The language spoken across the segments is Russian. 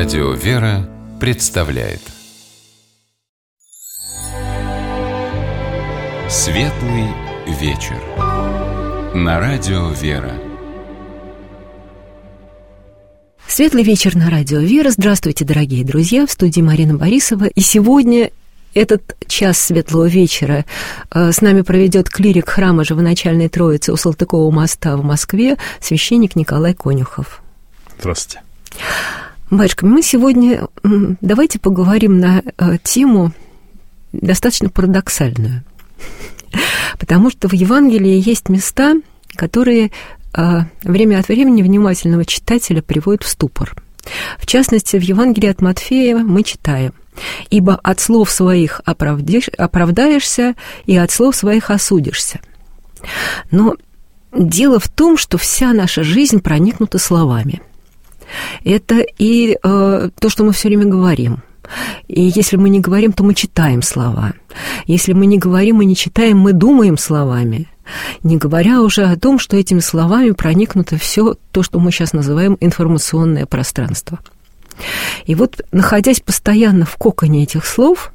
Радио «Вера» представляет Светлый вечер на Радио «Вера». Светлый вечер на Радио «Вера». Здравствуйте, дорогие друзья, в студии Марина Борисова. И сегодня этот час светлого вечера с нами проведет клирик храма Живоначальной Троицы у Салтыкова моста в Москве, священник Николай Конюхов. Здравствуйте. Батюшка, мы сегодня давайте поговорим на тему достаточно парадоксальную, потому что в Евангелии есть места, которые время от времени внимательного читателя приводят в ступор. В частности, в Евангелии от Матфея мы читаем: «Ибо от слов своих оправдаешься, и от слов своих осудишься». Но дело в том, что вся наша жизнь проникнута словами. Это и то, что мы все время говорим. И если мы не говорим, то мы читаем слова. Если мы не говорим и не читаем, мы думаем словами. Не говоря уже о том, что этими словами проникнуто все то, что мы сейчас называем информационное пространство. И вот, находясь постоянно в коконе этих слов,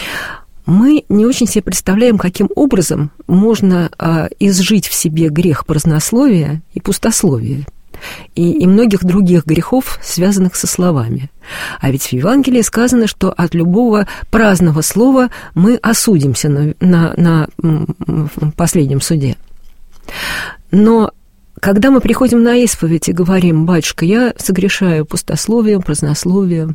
мы не очень себе представляем, каким образом можно изжить в себе грех празднословия и пустословия, и многих других грехов, связанных со словами. А ведь в Евангелии сказано, что от любого праздного слова мы осудимся на последнем суде. Но когда мы приходим на исповедь и говорим: «Батюшка, я согрешаю пустословием, празднословием»,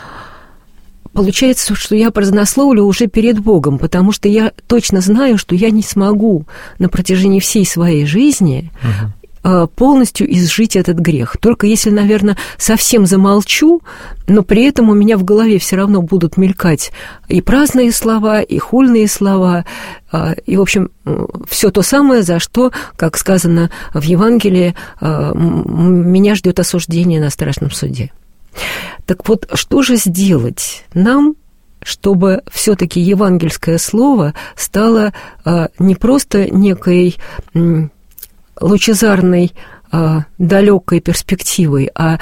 получается, что я празднословлю уже перед Богом, потому что я точно знаю, что я не смогу на протяжении всей своей жизни полностью изжить этот грех. Только если, наверное, совсем замолчу, но при этом у меня в голове все равно будут мелькать и праздные слова, и хульные слова, и, в общем, все то самое, за что, как сказано в Евангелии, меня ждет осуждение на страшном суде. Так вот, что же сделать нам, чтобы все-таки евангельское слово стало не просто некой лучезарной, далекой перспективой, а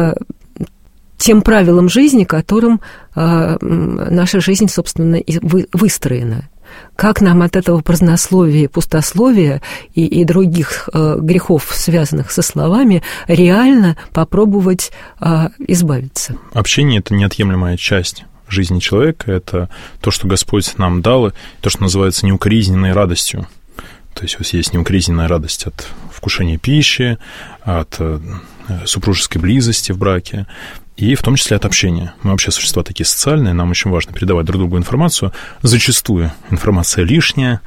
тем правилам жизни, которым наша жизнь, собственно, и выстроена? Как нам от этого празднословия, пустословия и других грехов, связанных со словами, реально попробовать избавиться? Общение – это неотъемлемая часть жизни человека, это то, что Господь нам дал, то, что называется неукоризненной радостью. То есть есть неукоризненная радость от вкушения пищи, от супружеской близости в браке, и в том числе от общения. Мы вообще существа такие социальные, нам очень важно передавать друг другу информацию. Зачастую информация лишняя,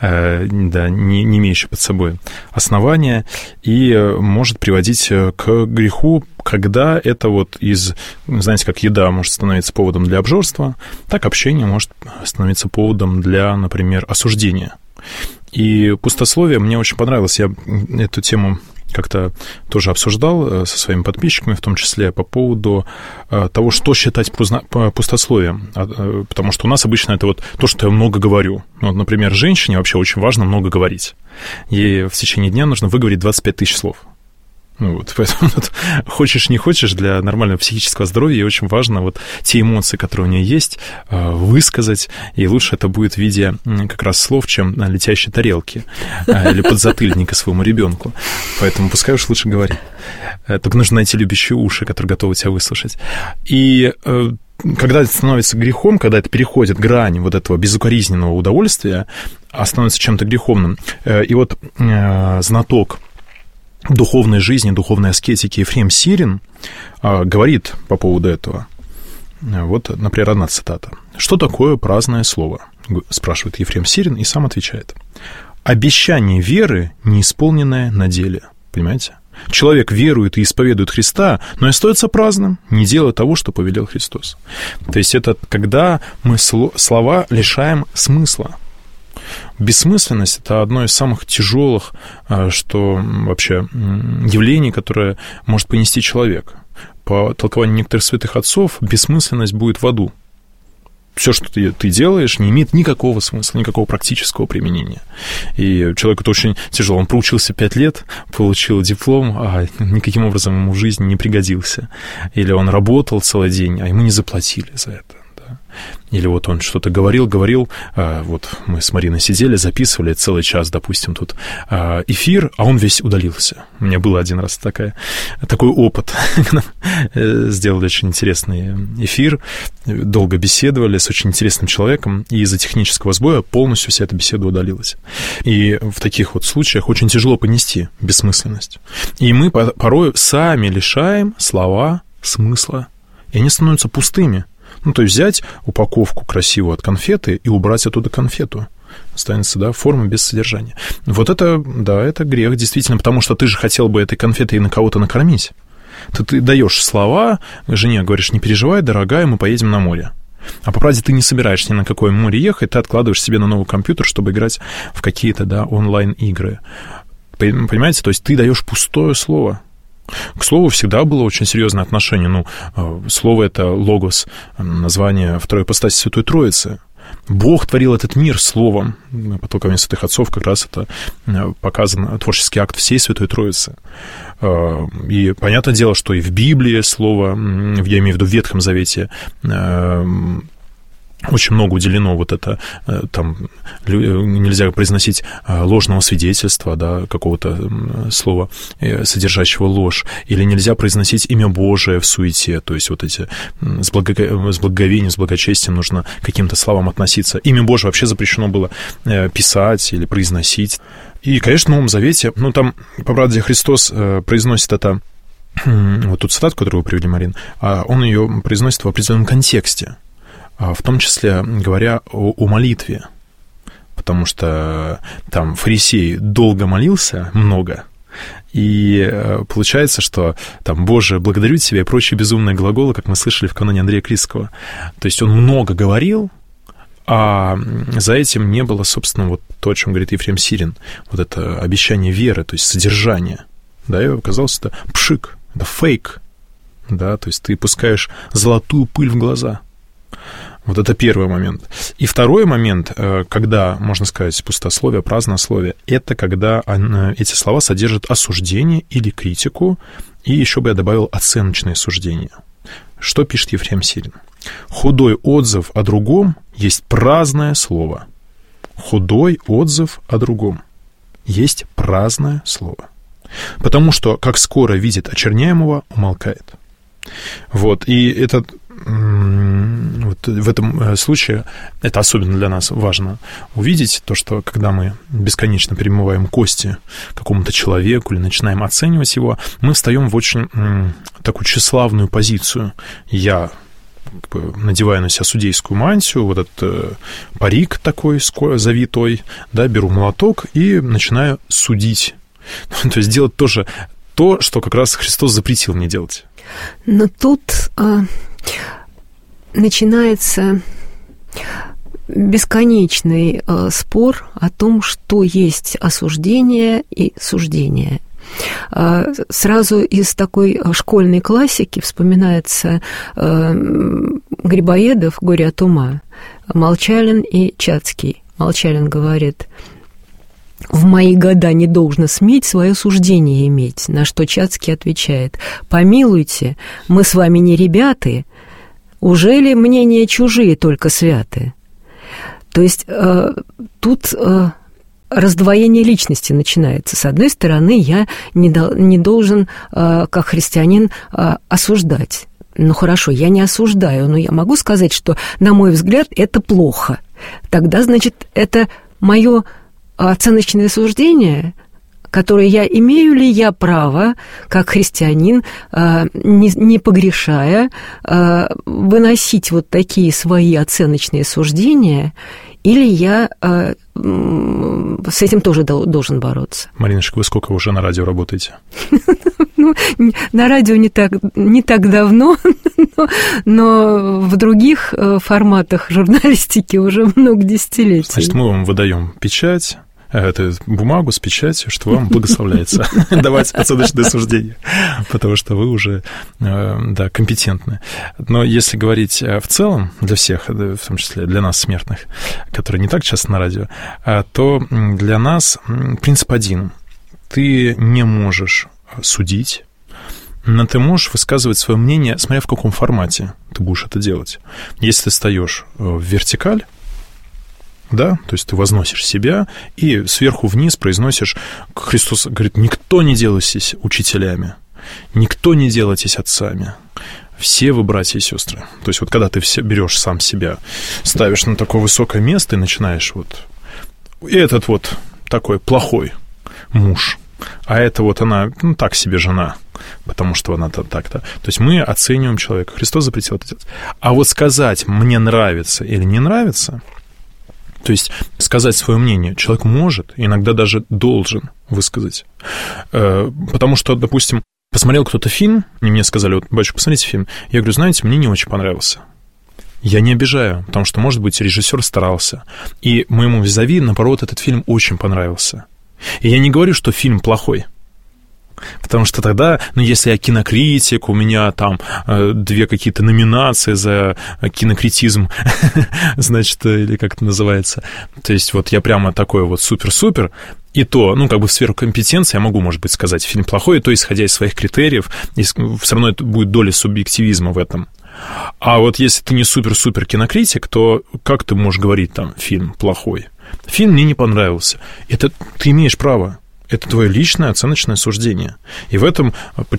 не имеющая под собой основания, и может приводить к греху, когда это вот знаете, как еда может становиться поводом для обжорства, так общение может становиться поводом для, например, осуждения. И пустословие мне очень понравилось. Я эту тему как-то тоже обсуждал со своими подписчиками, в том числе по поводу того, что считать пустословием. Потому что у нас обычно это вот то, что я много говорю. Вот, например, женщине вообще очень важно много говорить. Ей в течение дня нужно выговорить 25 тысяч слов. Поэтому хочешь не хочешь, для нормального психического здоровья ей очень важно вот те эмоции, которые у нее есть, высказать, и лучше это будет в виде как раз слов, чем на летящей тарелке или подзатыльника своему ребенку. Поэтому пускай уж лучше говорит. Только нужно найти любящие уши, которые готовы тебя выслушать. И когда это становится грехом, когда это переходит грань вот этого безукоризненного удовольствия, а становится чем-то греховным, и вот знаток духовной жизни, духовной аскетики Ефрем Сирин говорит по поводу этого. Вот, например, одна цитата. «Что такое праздное слово?» спрашивает Ефрем Сирин и сам отвечает. «Обещание веры, не исполненное на деле». Понимаете? Человек верует и исповедует Христа, но и остается праздным, не делая того, что повелел Христос. То есть это когда мы слова лишаем смысла. Бессмысленность – это одно из самых тяжелых, что вообще явлений, которое может понести человек. По толкованию некоторых святых отцов, бессмысленность будет в аду. все, что ты делаешь, не имеет никакого смысла, никакого практического применения. И человеку это очень тяжело. Он проучился 5 лет, получил диплом, а никаким образом ему в жизни не пригодился. Или он работал целый день, а ему не заплатили за это. Или вот он что-то говорил, вот мы с Мариной сидели, записывали целый час, допустим, тут эфир, а он весь удалился. У меня был один раз такой опыт. Сделали очень интересный эфир, долго беседовали с очень интересным человеком, и из-за технического сбоя полностью вся эта беседа удалилась. И в таких вот случаях очень тяжело понести бессмысленность. И мы порой сами лишаем слова смысла, и они становятся пустыми. То есть взять упаковку красивую от конфеты и убрать оттуда конфету. Останется, форма без содержания. Вот это, это грех, действительно, потому что ты же хотел бы этой конфетой на кого-то накормить. Ты даешь слова, жене говоришь: не переживай, дорогая, мы поедем на море. А по правде ты не собираешься ни на какое море ехать, ты откладываешь себе на новый компьютер, чтобы играть в какие-то, онлайн-игры. Понимаете, то есть ты даешь пустое слово. К слову, всегда было очень серьезное отношение. Слово — это логос, название второй ипостаси Святой Троицы. Бог творил этот мир словом. Потоками святых отцов как раз это показан творческий акт всей Святой Троицы. И понятное дело, что и в Библии слово, я имею в виду в Ветхом Завете, очень много уделено там нельзя произносить ложного свидетельства, какого-то слова, содержащего ложь, или нельзя произносить имя Божие в суете, то есть вот эти с благоговением, с благочестием нужно к каким-то словам относиться. Имя Божие вообще запрещено было писать или произносить. И, конечно, в Новом Завете, там, по правде, Христос произносит это, вот ту цитату, которую вы привели, Марин, он ее произносит в определенном контексте, в том числе говоря о молитве, потому что там фарисей долго молился, много, и получается, что там «Боже, благодарю Тебя» и прочие безумные глаголы, как мы слышали в каноне Андрея Критского. То есть он много говорил, а за этим не было, собственно, вот то, о чем говорит Ефрем Сирин, вот это обещание веры, то есть содержание. И оказалось, это пшик, это фейк, то есть ты пускаешь золотую пыль в глаза. Вот это первый момент. И второй момент, когда, можно сказать, пустословие, празднословие, это когда эти слова содержат осуждение или критику, и еще бы я добавил оценочные суждения. Что пишет Ефрем Сирин? «Худой отзыв о другом есть праздное слово». Худой отзыв о другом есть праздное слово. Потому что, как скоро видит очерняемого, умолкает. И это... Вот в этом случае это особенно для нас важно увидеть, то, что когда мы бесконечно перемываем кости какому-то человеку или начинаем оценивать его, мы встаем в очень такую тщеславную позицию. Я надеваю на себя судейскую мантию, вот этот парик такой завитой, беру молоток и начинаю судить. То есть делать тоже то, что как раз Христос запретил мне делать. Но тут начинается бесконечный спор о том, что есть осуждение и суждение. Сразу из такой школьной классики вспоминается Грибоедов «Горе от ума», Молчалин и Чацкий. Молчалин говорит: «В мои года не должно сметь свое суждение иметь», на что Чацкий отвечает: «Помилуйте, мы с вами не ребята, ужели мнения чужие только святы?» То есть тут раздвоение личности начинается. С одной стороны, я не должен, как христианин, осуждать. Хорошо, я не осуждаю, но я могу сказать, что, на мой взгляд, это плохо. Тогда, значит, это мое оценочное суждение, которое имею ли я право, как христианин, не погрешая, выносить вот такие свои оценочные суждения, или я с этим тоже должен бороться. Мариночка, вы сколько уже на радио работаете? На радио не так давно, но в других форматах журналистики уже много десятилетий. Значит, мы вам выдаем печать, бумагу с печатью, что вам благословляется давать оценочное суждение, потому что вы уже, да, компетентны. Но если говорить в целом для всех, в том числе для нас, смертных, которые не так часто на радио, то для нас принцип один. Ты не можешь судить, но ты можешь высказывать свое мнение, смотря в каком формате ты будешь это делать. Если ты встаешь в вертикаль, да, то есть ты возносишь себя и сверху вниз произносишь, Христос говорит, никто не делайтесь учителями, никто не делайтесь отцами. Все вы братья и сестры. То есть вот когда ты берешь сам себя, ставишь на такое высокое место и начинаешь вот... И этот вот такой плохой муж, а это вот она, ну, так себе жена, потому что она-то так-то. То есть мы оцениваем человека. Христос запретил это делать. А вот сказать «мне нравится» или «не нравится», то есть сказать свое мнение человек может, иногда даже должен высказать. Потому что, допустим, посмотрел кто-то фильм, и мне сказали, вот, батюшка, посмотрите фильм. Я говорю, знаете, мне не очень понравился. Я не обижаю, потому что, может быть, режиссер старался. И моему визави, наоборот, этот фильм очень понравился. И я не говорю, что фильм плохой. Потому что тогда, ну, если я кинокритик, у меня там 2 какие-то номинации за кинокритизм, значит, или как это называется. То есть вот я прямо такой вот супер-супер, и то, ну, как бы в сферу компетенции я могу, может быть, сказать, фильм плохой, и то, исходя из своих критериев, и все равно это будет доля субъективизма в этом. А вот если ты не супер-супер кинокритик, то как ты можешь говорить там, фильм плохой? Фильм мне не понравился. Это ты имеешь право. Это твое личное оценочное суждение. И в этом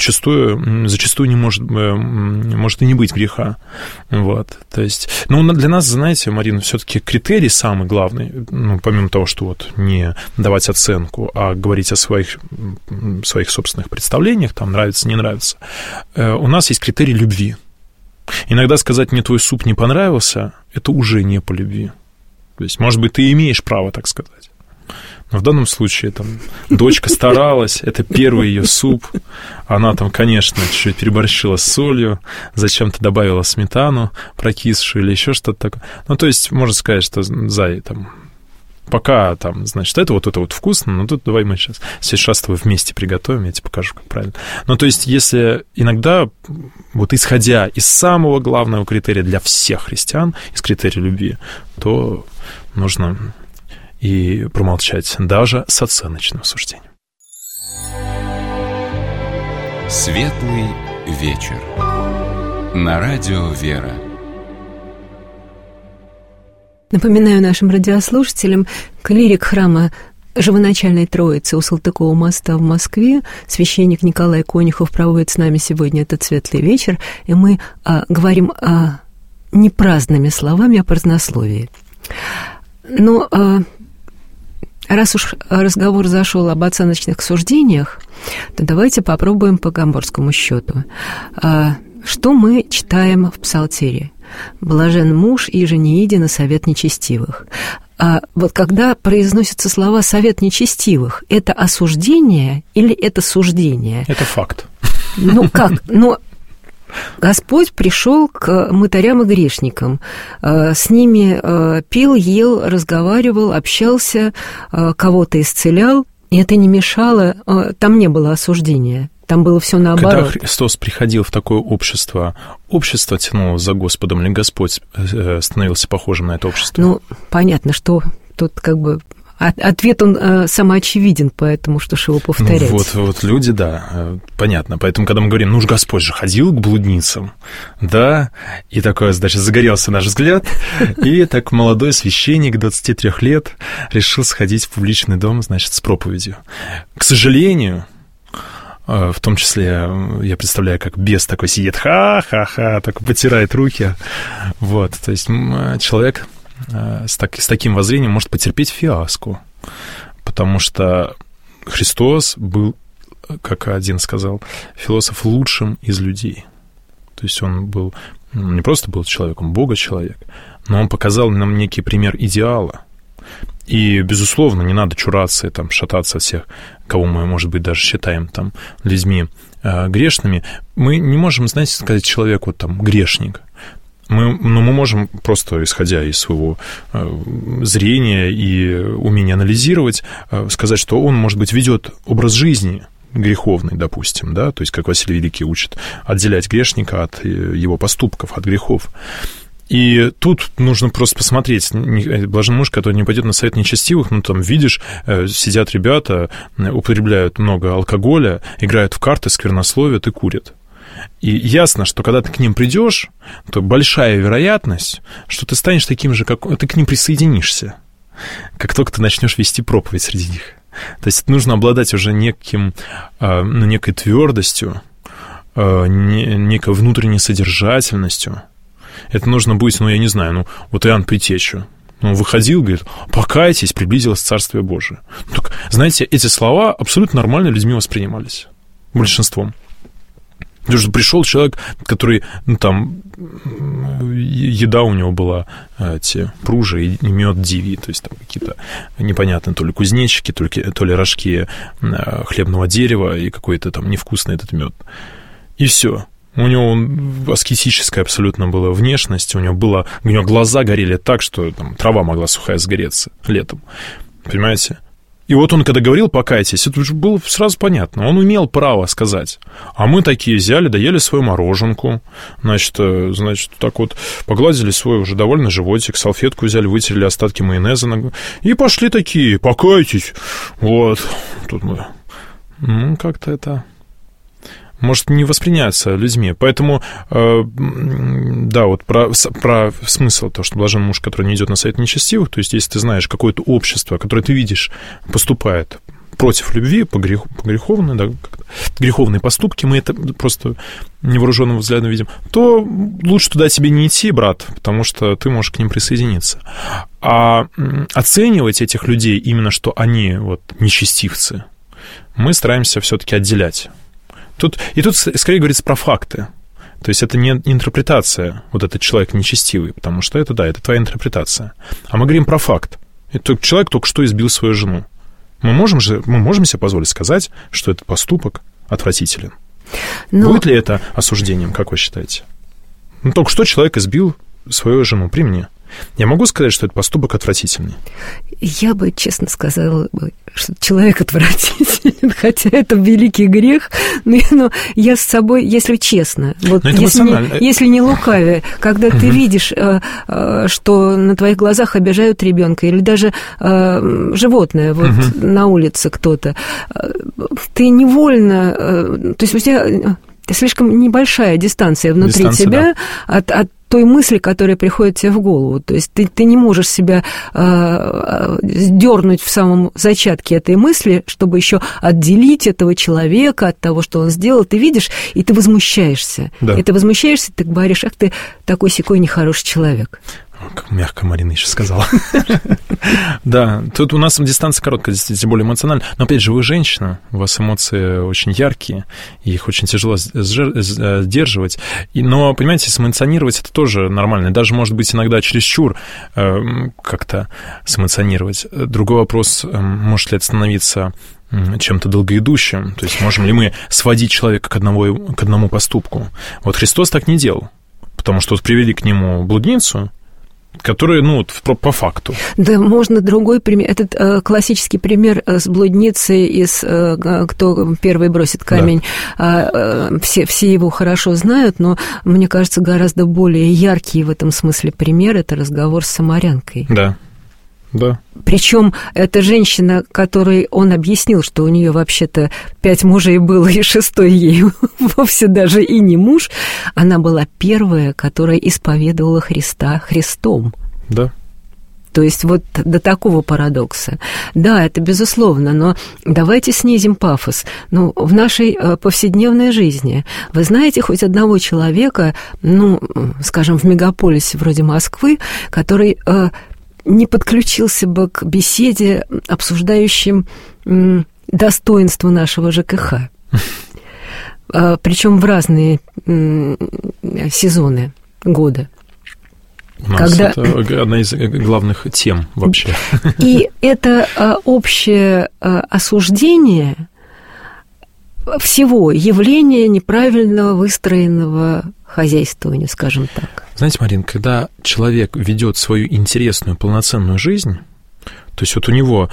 зачастую не может и не быть греха. Вот. То есть, ну, для нас, знаете, Марина, все-таки критерий самый главный, ну, помимо того, что вот не давать оценку, а говорить о своих собственных представлениях, там, нравится, не нравится, у нас есть критерий любви. Иногда сказать «мне твой суп не понравился» — это уже не по любви. То есть, может быть, ты имеешь право так сказать. Но в данном случае там дочка старалась, это первый ее суп. Она там, конечно, чуть-чуть переборщила с солью, зачем-то добавила сметану прокисшую или еще что-то такое. Ну, то есть, можно сказать, что Зай, там, пока там, значит, это вот вкусно, но тут давай мы сейчас с тобой вместе приготовим, я тебе покажу, как правильно. Ну, то есть, если иногда, вот исходя из самого главного критерия для всех христиан, из критерия любви, то нужно и промолчать даже с оценочным суждением. Светлый вечер. На радио «Вера». Напоминаю нашим радиослушателям, клирик храма Живоначальной Троицы у Салтыкова моста в Москве, священник Николай Конюхов проводит с нами сегодня этот светлый вечер, и мы говорим не праздными словами, а празднословии. Но раз уж разговор зашел об оценочных суждениях, то давайте попробуем по гамбургскому счету. Что мы читаем в Псалтире? «Блажен муж, иже не иди на совет нечестивых». Вот когда произносятся слова «совет нечестивых», это осуждение или это суждение? Это факт. Ну как? Но Господь пришел к мытарям и грешникам, с ними пил, ел, разговаривал, общался, кого-то исцелял, и это не мешало, там не было осуждения. Там было все наоборот. Когда Христос приходил в такое общество тянуло за Господом, или Господь становился похожим на это общество? Ну, понятно, что тут как бы ответ, он самоочевиден, поэтому что ж его повторять. Вот люди, да, понятно. Поэтому, когда мы говорим, ну уж Господь же ходил к блудницам, да, и такое, значит, загорелся наш взгляд, и так молодой священник 23 лет решил сходить в публичный дом, значит, с проповедью. К сожалению, в том числе, я представляю, как бес такой сидит, ха-ха-ха, такой потирает руки. Вот, то есть человек с таким воззрением может потерпеть фиаско, потому что Христос был, как один сказал философ, лучшим из людей. То есть он был, не просто был человеком, Бога-человек, но он показал нам некий пример идеала. И, безусловно, не надо чураться и там, шататься от всех, кого мы, может быть, даже считаем там, людьми грешными. Мы не можем, знаете, сказать человеку там, грешник. Мы можем просто, исходя из своего зрения и умения анализировать, сказать, что он, может быть, ведет образ жизни греховный, допустим, да, то есть, как Василий Великий учит, отделять грешника от его поступков, от грехов. И тут нужно просто посмотреть, блажен муж, который не пойдет на совет нечестивых, там, видишь, сидят ребята, употребляют много алкоголя, играют в карты, сквернословят и курят. И ясно, что когда ты к ним придешь, то большая вероятность, что ты станешь таким же, как ты к ним присоединишься, как только ты начнешь вести проповедь среди них. То есть нужно обладать уже некой твердостью, некой внутренней содержательностью. Это нужно будет, я не знаю, вот Иоанн Предтеча. Он выходил, говорит: покайтесь, приблизилось Царствие Божие. Так, знаете, эти слова абсолютно нормально людьми воспринимались, большинством. Потому что пришел человек, который, еда у него была, те пружи и мед дивий, то есть там какие-то непонятные то ли кузнечики, то ли рожки хлебного дерева и какой-то там невкусный этот мед. И все. У него аскетическая абсолютно была внешность, у него глаза горели так, что там трава могла сухая сгореться летом. Понимаете? И вот он, когда говорил «покайтесь», это уже было сразу понятно. Он имел право сказать. А мы такие взяли, доели свою мороженку, значит, так вот погладили свой уже довольно животик, салфетку взяли, вытерли остатки майонеза и пошли такие: «Покайтесь». Вот. Тут мы... как-то это... может не восприняться людьми. Поэтому, да, вот про смысл того, что блажен муж, который не идет на совет нечестивых, то есть если ты знаешь какое-то общество, которое ты видишь, поступает против любви, греховные, да, греховные поступки, мы это просто невооруженным взглядом видим, то лучше туда тебе не идти, брат, потому что ты можешь к ним присоединиться. А оценивать этих людей именно, что они вот нечестивцы, мы стараемся все-таки отделять. Тут скорее говорится про факты. То есть это не интерпретация, вот этот человек нечестивый, потому что это твоя интерпретация. А мы говорим про факт. Это человек только что избил свою жену. Мы можем себе позволить сказать, что этот поступок отвратителен. Будет ли это осуждением, как вы считаете? Только что человек избил свою жену при мне. Я могу сказать, что этот поступок отвратительный? Я бы честно сказала, что человек отвратителен, хотя это великий грех, но я с собой, если честно, вот если не лукавя, когда ты видишь, что на твоих глазах обижают ребенка или даже животное, вот на улице кто-то, ты невольно, то есть у тебя слишком небольшая дистанция внутри тебя, да, от той мысли, которая приходит тебе в голову. То есть ты не можешь себя сдернуть в самом зачатке этой мысли, чтобы еще отделить этого человека от того, что он сделал. Ты видишь, и ты возмущаешься. Да. И ты возмущаешься, ты говоришь: ах ты такой-сякой нехороший человек. Как мягко Марина еще сказала. Да, тут у нас дистанция короткая, тем более эмоциональная. Но, опять же, вы женщина, у вас эмоции очень яркие, и их очень тяжело сдерживать. Но, понимаете, сэмоционировать это тоже нормально. Даже, может быть, иногда чересчур как-то сэмоционировать. Другой вопрос, может ли это становиться чем-то долгоидущим? То есть можем ли мы сводить человека к одному поступку? Вот Христос так не делал, потому что вот привели к нему блудницу, которые, по факту. Да, можно другой пример. Этот классический пример с блудницей из «Кто первый бросит камень». Да. Все его хорошо знают, но, мне кажется, гораздо более яркий в этом смысле пример – это разговор с самарянкой. Да. Да. Причем эта женщина, которой он объяснил, что у нее вообще-то 5 мужей было, и 6-й ей вовсе даже и не муж, она была первая, которая исповедовала Христа Христом. Да. То есть вот до такого парадокса. Да, это безусловно, но давайте снизим пафос. В нашей повседневной жизни вы знаете хоть одного человека, скажем, в мегаполисе вроде Москвы, который не подключился бы к беседе, обсуждающим достоинство нашего ЖКХ. Причем в разные сезоны года. У нас это одна из главных тем вообще. И это общее осуждение всего явления неправильного выстроенного хозяйствованию, скажем так. Знаете, Марин, когда человек ведет свою интересную, полноценную жизнь, то есть вот у него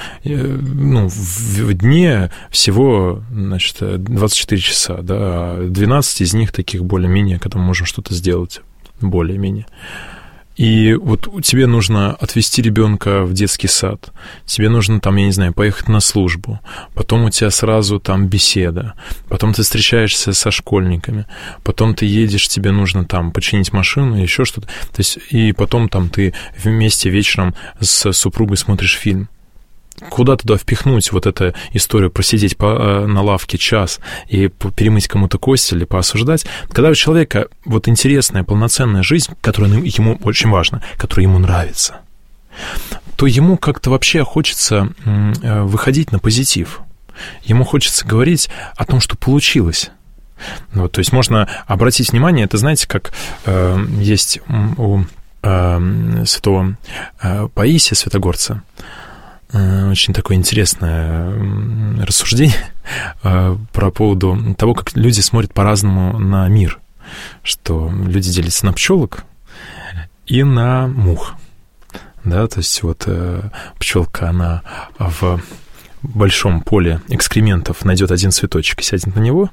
в дне всего, 24 часа, да, 12 из них таких более-менее, когда мы можем что-то сделать более-менее. И вот тебе нужно отвезти ребенка в детский сад, тебе нужно там, я не знаю, поехать на службу, потом у тебя сразу там беседа, потом ты встречаешься со школьниками, потом ты едешь, тебе нужно там починить машину, еще что-то. То есть, и потом там ты вместе вечером с супругой смотришь фильм. Куда туда впихнуть вот эту историю, просидеть на лавке час и перемыть кому-то кости или поосуждать? Когда у человека вот интересная, полноценная жизнь, которая ему очень важна, которая ему нравится, то ему как-то вообще хочется выходить на позитив. Ему хочется говорить о том, что получилось. Вот, то есть можно обратить внимание, это, знаете, как есть у святого Паисия Святогорца, очень такое интересное рассуждение про поводу того, как люди смотрят по-разному на мир. Что люди делятся на пчелок и на мух. Да, то есть вот пчелка, она в большом поле экскрементов найдет один цветочек и сядет на него,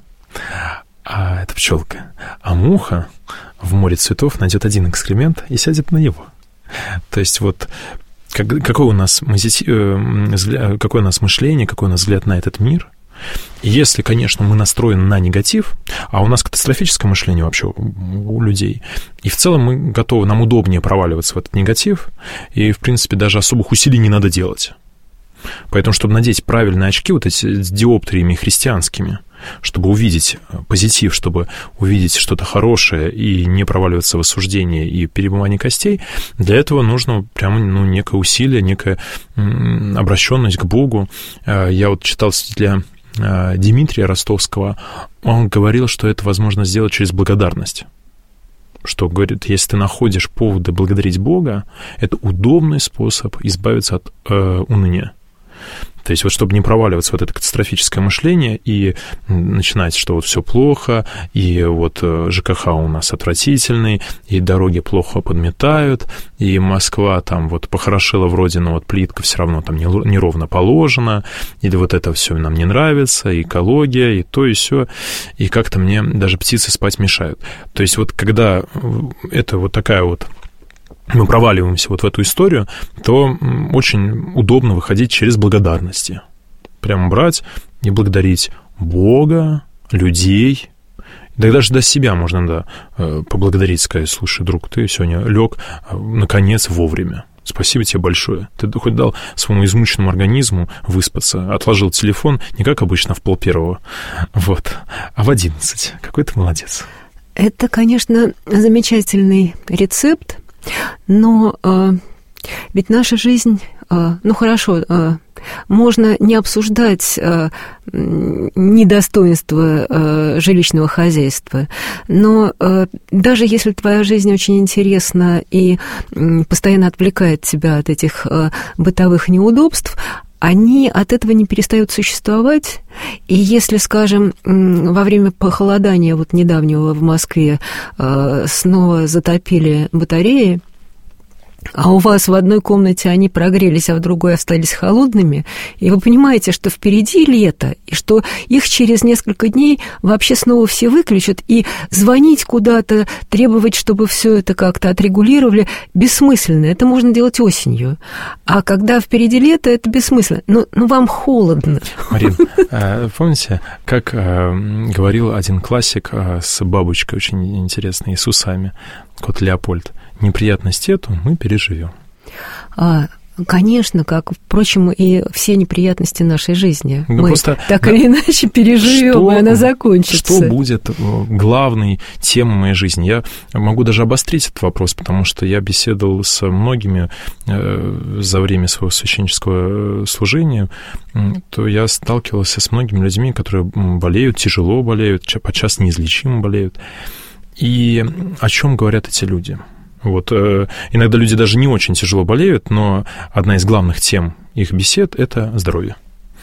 а это пчелка. А муха в море цветов найдет один экскремент и сядет на него. То есть вот какое у нас мышление, какой у нас взгляд на этот мир. И если, конечно, мы настроены на негатив, а у нас катастрофическое мышление вообще у людей, и в целом мы готовы, нам удобнее проваливаться в этот негатив, и, в принципе, даже особых усилий не надо делать. Поэтому, чтобы надеть правильные очки, вот эти с диоптриями христианскими, чтобы увидеть позитив, чтобы увидеть что-то хорошее и не проваливаться в осуждение и перебывание костей, для этого нужно прямо некое усилие, некая обращенность к Богу. Я вот читал святителя Дмитрия Ростовского, он говорил, что это возможно сделать через благодарность. Что, говорит, если ты находишь поводы благодарить Бога, это удобный способ избавиться от уныния. То есть вот чтобы не проваливаться в вот это катастрофическое мышление и начинать, что вот все плохо, и вот ЖКХ у нас отвратительный, и дороги плохо подметают, и Москва там вот похорошела вроде, но вот плитка все равно там неровно положена, или вот это все нам не нравится, и экология, и то, и сё, и как-то мне даже птицы спать мешают. То есть вот когда это вот такая вот мы проваливаемся вот в эту историю, то очень удобно выходить через благодарности. Прямо брать и благодарить Бога, людей. Да даже до себя можно, поблагодарить, сказать: слушай, друг, ты сегодня лег, наконец, вовремя. Спасибо тебе большое. Ты хоть дал своему измученному организму выспаться, отложил телефон не как обычно в 12:30, вот, а в 11. Какой ты молодец. Это, конечно, замечательный рецепт. Но ведь наша жизнь, хорошо, можно не обсуждать недостоинства жилищного хозяйства, но даже если твоя жизнь очень интересна и постоянно отвлекает тебя от этих бытовых неудобств, они от этого не перестают существовать. И если, скажем, во время похолодания вот недавнего в Москве снова затопили батареи, а у вас в одной комнате они прогрелись, а в другой остались холодными, и вы понимаете, что впереди лето, и что их через несколько дней вообще снова все выключат, и звонить куда-то, требовать, чтобы все это как-то отрегулировали, бессмысленно. Это можно делать осенью. А когда впереди лето, это бессмысленно. Ну вам холодно. Марин, помните, как говорил один классик с бабочкой очень интересной, с усами, кот Леопольд: неприятность эту мы переживем. Конечно, как, впрочем, и все неприятности нашей жизни. Ну, мы просто, так или иначе переживем, и она закончится. Что будет главной темой моей жизни? Я могу даже обострить этот вопрос, потому что я беседовал с многими за время своего священнического служения, то я сталкивался с многими людьми, которые болеют, тяжело болеют, подчас неизлечимо болеют. И о чем говорят эти люди? Вот, иногда люди даже не очень тяжело болеют, но одна из главных тем их бесед – это здоровье.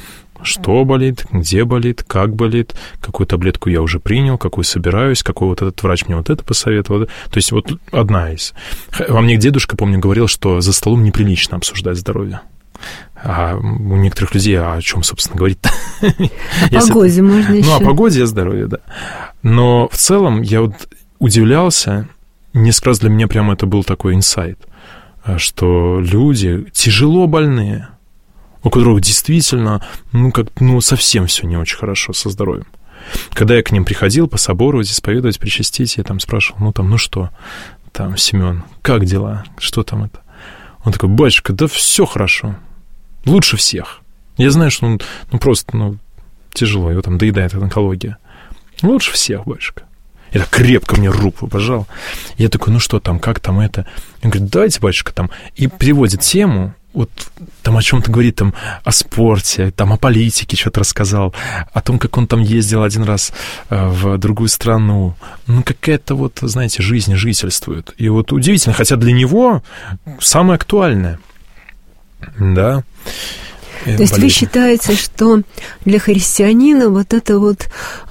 Что болит, где болит, как болит, какую таблетку я уже принял, какую собираюсь, какой вот этот врач мне вот это посоветовал. То есть вот одна из. Во мне дедушка, помню, говорил, что за столом неприлично обсуждать здоровье. А у некоторых людей, о чем, собственно, говорить-то? О погоде можно еще. Ну, о погоде и о здоровье, да. Но в целом я вот удивлялся, несколько раз для меня прямо это был такой инсайт, что люди тяжело больные, у которых действительно, совсем все не очень хорошо со здоровьем. Когда я к ним приходил пособоровать, исповедовать, причастить, я там спрашивал, что, Семен, как дела, что там это? Он такой: батюшка, да все хорошо, лучше всех. Я знаю, что он, просто тяжело, его там доедает онкология. Лучше всех, батюшка. И так крепко мне руку пожал. Я такой: что там, как там это? Он говорит: давайте, батюшка, там. И переводит тему, вот там о чем-то говорит, там о спорте, там о политике что-то рассказал, о том, как он там ездил один раз в другую страну. Какая-то вот, знаете, жизнь жительствует. И вот удивительно, хотя для него самое актуальное. Да. То есть вы считаете, что для христианина вот это вот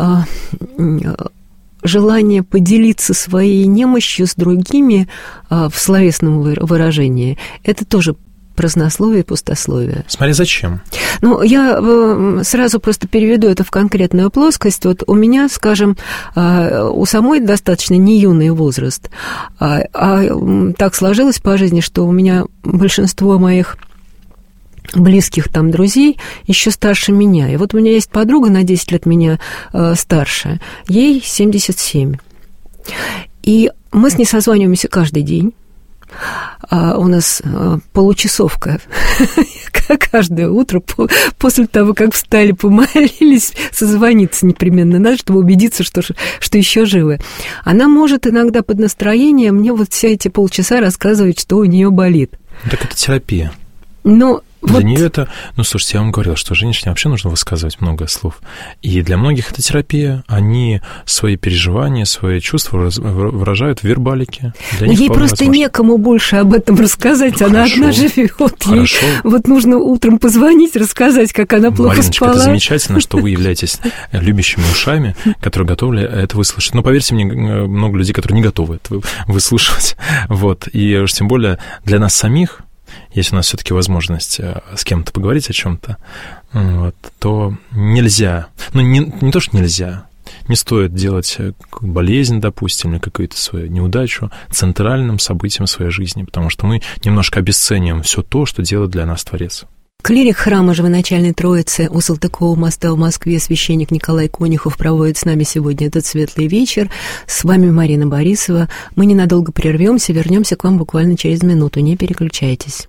желание поделиться своей немощью с другими в словесном выражении, это тоже празднословие, пустословие. Смотри, зачем? Я сразу просто переведу это в конкретную плоскость. Вот у меня, скажем, у самой достаточно не юный возраст, так сложилось по жизни, что у меня большинство моих близких там друзей еще старше меня. И вот у меня есть подруга на 10 лет меня старше, ей 77. И мы с ней созваниваемся каждый день. У нас получасовка каждое утро после того, как встали, помолились, созвониться непременно надо, чтобы убедиться, что еще живы. Она может иногда под настроение мне вот все эти полчаса рассказывать, что у нее болит. Так это терапия. Для нее это... слушайте, я вам говорил, что женщине вообще нужно высказывать много слов. И для многих это терапия. Они свои переживания, свои чувства выражают в вербалике. Ей просто некому больше об этом рассказать. Хорошо. Она одна живет. Хорошо. Ей вот нужно утром позвонить, рассказать, как она плохо Мариночка, спала. это замечательно, что вы являетесь любящими ушами, которые готовы это выслушать. Но поверьте мне, много людей, которые не готовы это выслушивать. Вот. И уж тем более для нас самих, если у нас все-таки возможность с кем-то поговорить о чем-то, то нельзя, не то, что нельзя, не стоит делать болезнь, допустим, или какую-то свою неудачу центральным событием своей жизни, потому что мы немножко обесцениваем все то, что делает для нас Творец. Клирик храма Живоначальной Троицы у Салтыкова моста в Москве священник Николай Конюхов проводит с нами сегодня этот светлый вечер. С вами Марина Борисова. Мы ненадолго прервемся, вернемся к вам буквально через минуту. Не переключайтесь.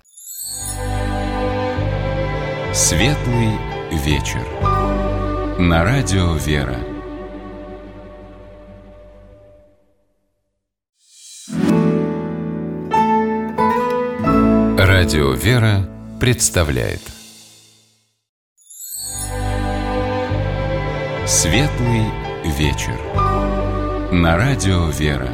Светлый вечер. На радио «Вера». Радио «Вера» представляет Светлый вечер. На радио «Вера».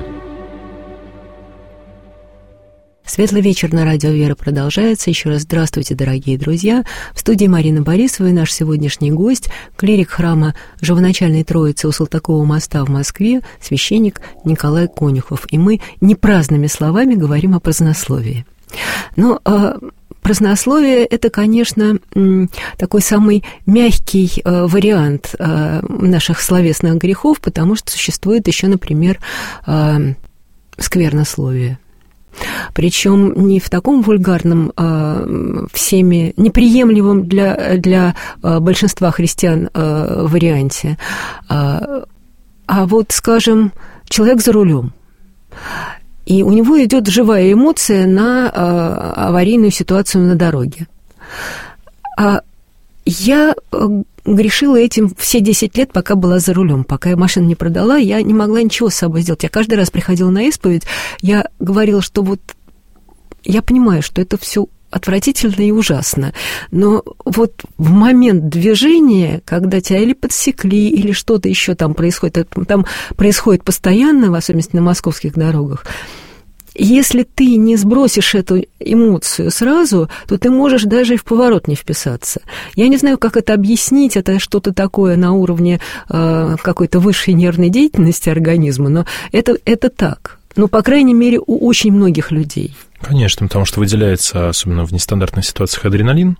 Светлый вечер на радио «Вера» продолжается. Еще раз здравствуйте, дорогие друзья. В студии Марина Борисова и наш сегодняшний гость, клирик храма Живоначальной Троицы у Салтыкова моста в Москве, священник Николай Конюхов. И мы не праздными словами говорим о празднословии. Но празднословие – это, конечно, такой самый мягкий вариант наших словесных грехов, потому что существует еще, например, сквернословие. Причем не в таком вульгарном, всеми неприемлемом для большинства христиан варианте, а вот, скажем, человек за рулем. И у него идет живая эмоция на аварийную ситуацию на дороге. А я грешила этим все 10 лет, пока была за рулем. Пока я машину не продала, я не могла ничего с собой сделать. Я каждый раз приходила на исповедь, я говорила, что вот я понимаю, что это все отвратительно и ужасно, но вот в момент движения, когда тебя или подсекли, или что-то еще там происходит постоянно, в особенности на московских дорогах, если ты не сбросишь эту эмоцию сразу, то ты можешь даже и в поворот не вписаться. Я не знаю, как это объяснить, это что-то такое на уровне какой-то высшей нервной деятельности организма, но это так. Ну, по крайней мере, у очень многих людей. Конечно, потому что выделяется, особенно в нестандартных ситуациях, адреналин.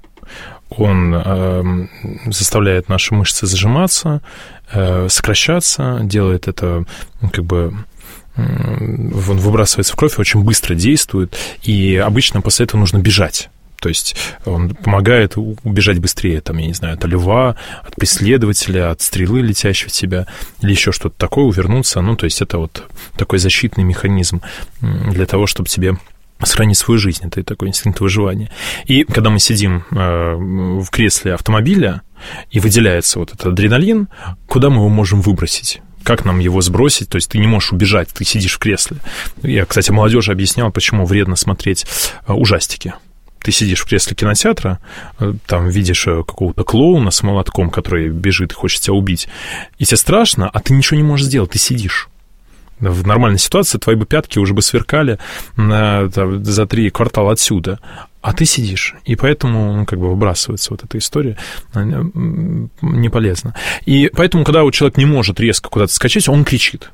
Он заставляет наши мышцы сжиматься, сокращаться, делает это как бы... Он выбрасывается в кровь, очень быстро действует, и обычно после этого нужно бежать. То есть он помогает убежать быстрее, там, я не знаю, от льва, от преследователя, от стрелы, летящей в тебя, или еще что-то такое, увернуться. Ну, то есть это вот такой защитный механизм для того, чтобы тебе сохранить свою жизнь. Это такой инстинкт выживания. И когда мы сидим в кресле автомобиля, и выделяется вот этот адреналин, куда мы его можем выбросить? Как нам его сбросить? То есть ты не можешь убежать, ты сидишь в кресле. Я, кстати, молодежи объяснял, почему вредно смотреть ужастики. Ты сидишь в кресле кинотеатра, там видишь какого-то клоуна с молотком, который бежит и хочет тебя убить, и тебе страшно, а ты ничего не можешь сделать, ты сидишь. В нормальной ситуации твои бы пятки уже бы сверкали за 3 квартала отсюда, а ты сидишь, и поэтому как бы выбрасывается вот эта история, не полезно. И поэтому, когда человек не может резко куда-то скачать, он кричит.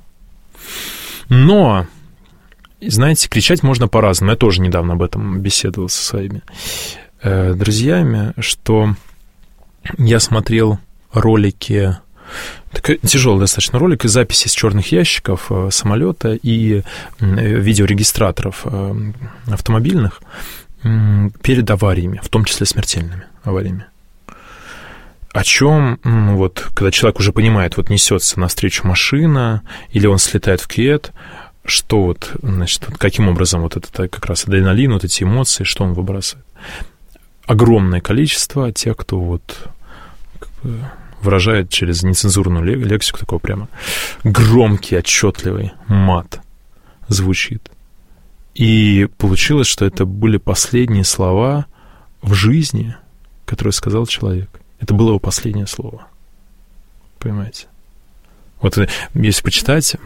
Но, знаете, кричать можно по-разному. Я тоже недавно об этом беседовал со своими друзьями, что я смотрел ролики... Такой тяжелый достаточно ролик и записи с черных ящиков самолета и видеорегистраторов автомобильных перед авариями, в том числе смертельными авариями. О чем, вот, когда человек уже понимает, вот несется навстречу машина, или он слетает в кювет, что вот, значит, каким образом вот это как раз адреналин, вот эти эмоции, что он выбрасывает. Огромное количество тех, кто вот как бы выражает через нецензурную лексику такой прямо громкий, отчетливый мат звучит. И получилось, что это были последние слова в жизни, которые сказал человек. Это было его последнее слово. Понимаете? Вот если почитать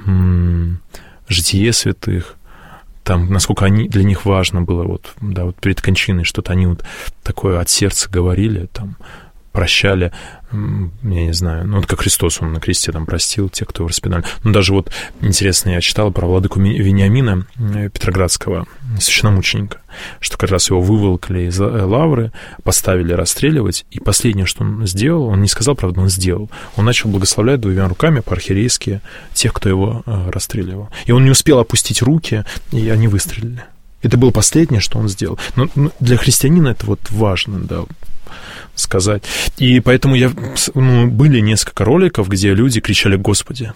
«Житие святых», там, насколько для них важно было вот, да, вот перед кончиной что-то они вот такое от сердца говорили, там, прощали, я не знаю, ну, вот как Христос, он на кресте там простил тех, кто его распинали. Ну, даже вот интересно, я читал про владыку Вениамина Петроградского, священномученика, что как раз его выволокли из лавры, поставили расстреливать, и последнее, что он сделал, он не сказал, правда, он сделал, он начал благословлять 2 руками по-архиерейски тех, кто его расстреливал. И он не успел опустить руки, и они выстрелили. Это было последнее, что он сделал. Но для христианина это вот важно, да, сказать. И поэтому были несколько роликов, где люди кричали «Господи».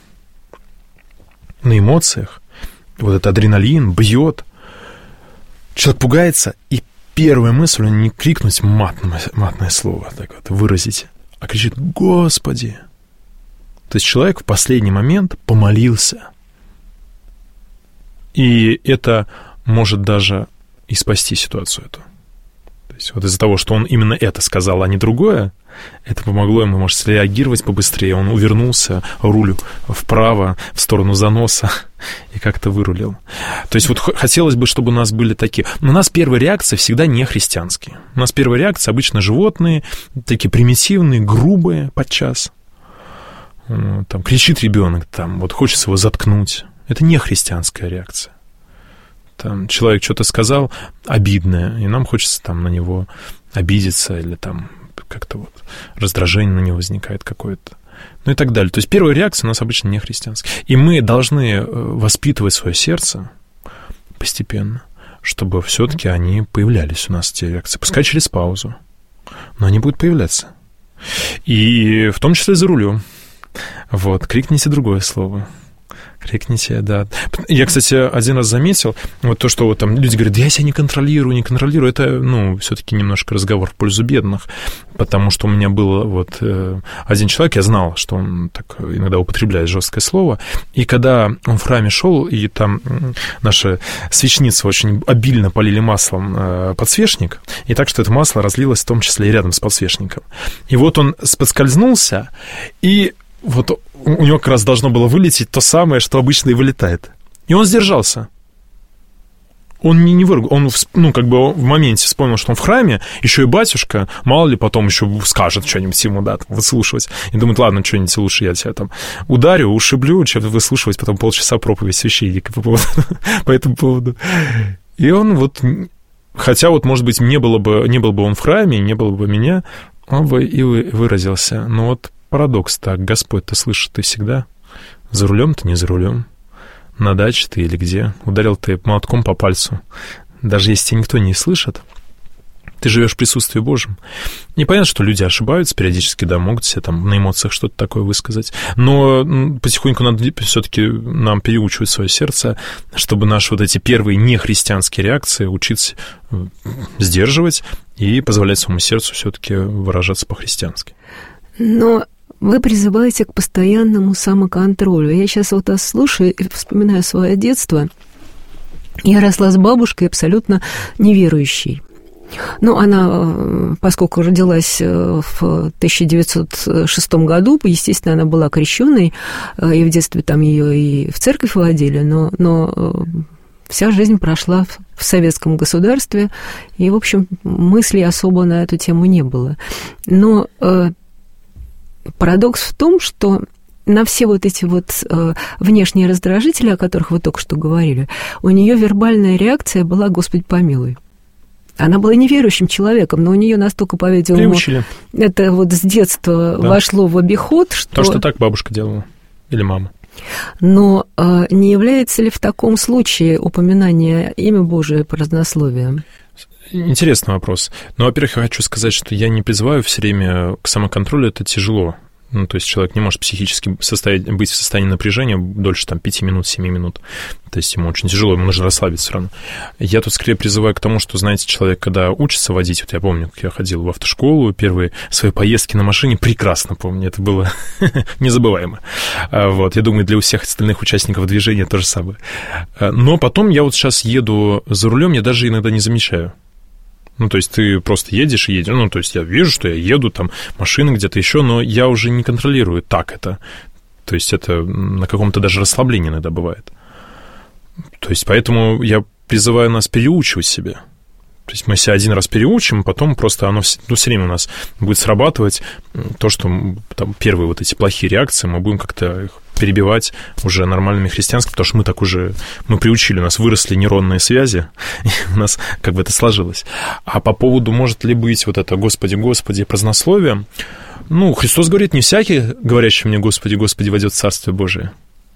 На эмоциях. Вот этот адреналин бьет. Человек пугается, и первая мысль — не крикнуть матное слово, так вот, выразить, а кричит «Господи». То есть человек в последний момент помолился. И это может даже и спасти ситуацию эту. То есть вот из-за того, что он именно это сказал, а не другое, это помогло ему, может, среагировать побыстрее. Он увернулся, руль вправо, в сторону заноса, и как-то вырулил. То есть вот хотелось бы, чтобы у нас были такие... Но у нас первые реакции всегда не христианские. У нас первые реакции обычно животные, такие примитивные, грубые подчас. Там кричит ребенок, там вот хочется его заткнуть. Это не христианская реакция. Там человек что-то сказал обидное, и нам хочется там на него обидеться, или там как-то вот раздражение на него возникает какое-то. Ну и так далее. То есть первая реакция у нас обычно не христианская. И мы должны воспитывать свое сердце постепенно, чтобы все-таки они появлялись у нас, эти реакции. Пускай через паузу, но они будут появляться. И в том числе за рулем. Вот, крикните другое слово. Крикните, да. Я, кстати, один раз заметил, вот то, что вот там люди говорят, да я себя не контролирую, это, все-таки немножко разговор в пользу бедных, потому что у меня был вот один человек, я знал, что он так иногда употребляет жесткое слово, и когда он в храме шел, и там наши свечницы очень обильно полили маслом подсвечник, и так, что это масло разлилось в том числе и рядом с подсвечником. И вот он подскользнулся, и вот у него как раз должно было вылететь то самое, что обычно и вылетает. И он сдержался. он не выругал, он, ну, как бы в моменте вспомнил, что он в храме, еще и батюшка, мало ли потом еще скажет что-нибудь ему, да, там, выслушивать. И думает, ладно, что-нибудь лучше я тебя там ударю, ушиблю, чем выслушивать потом полчаса проповедь священника по этому поводу. И он вот, хотя вот, может быть, не был бы он в храме, не было бы меня, он бы и выразился. Но вот парадокс так, Господь-то слышит ты всегда, за рулем ты не за рулем. На даче ты или где, ударил ты молотком по пальцу. Даже если тебя никто не слышит, ты живешь в присутствии Божьем. И понятно, что люди ошибаются периодически, да, могут себе там на эмоциях что-то такое высказать. Но потихоньку надо все-таки нам переучивать свое сердце, чтобы наши вот эти первые нехристианские реакции учиться сдерживать и позволять своему сердцу все-таки выражаться по-христиански. Но вы призываете к постоянному самоконтролю. Я сейчас вот вас слушаю и вспоминаю свое детство. Я росла с бабушкой абсолютно неверующей. Ну, она, поскольку родилась в 1906 году, естественно, она была крещенной, и в детстве там ее и в церковь водили, но вся жизнь прошла в советском государстве, и, в общем, мыслей особо на эту тему не было. Но парадокс в том, что на все вот эти вот внешние раздражители, о которых вы только что говорили, у нее вербальная реакция была «Господи, помилуй». Она была неверующим человеком, но у нее настолько, по-видимому, приучили. Это вот с детства вошло в обиход, что... То, что так бабушка делала или мама. Но не является ли в таком случае упоминание имя Божие празднословием? Интересный вопрос. Но, во-первых, я хочу сказать, что я не призываю все время к самоконтролю, это тяжело. Ну, то есть человек не может психически быть в состоянии напряжения дольше там, 5 минут, 7 минут. То есть ему очень тяжело, ему нужно расслабиться все равно. Я тут скорее призываю к тому, что, знаете, человек, когда учится водить, вот я помню, как я ходил в автошколу, первые свои поездки на машине прекрасно помню, это было незабываемо. Вот, я думаю, для всех остальных участников движения то же самое. Но потом я вот сейчас еду за рулем, я даже иногда не замечаю. Ну, то есть ты просто едешь и едешь. Ну, то есть я вижу, что я еду, там машина где-то еще, но я уже не контролирую так это. То есть это на каком-то даже расслаблении иногда бывает. То есть поэтому я призываю нас переучивать себя. То есть мы себя один раз переучим, потом просто оно все время у нас будет срабатывать то, что там первые вот эти плохие реакции, мы будем как-то их перебивать уже нормальными христианскими, потому что мы так уже, мы приучили, у нас выросли нейронные связи, и у нас как бы это сложилось. А по поводу, может ли быть вот это «Господи, Господи» празднословие, ну, Христос говорит, не всякий, говорящий мне «Господи, Господи» войдет в Царствие Божие,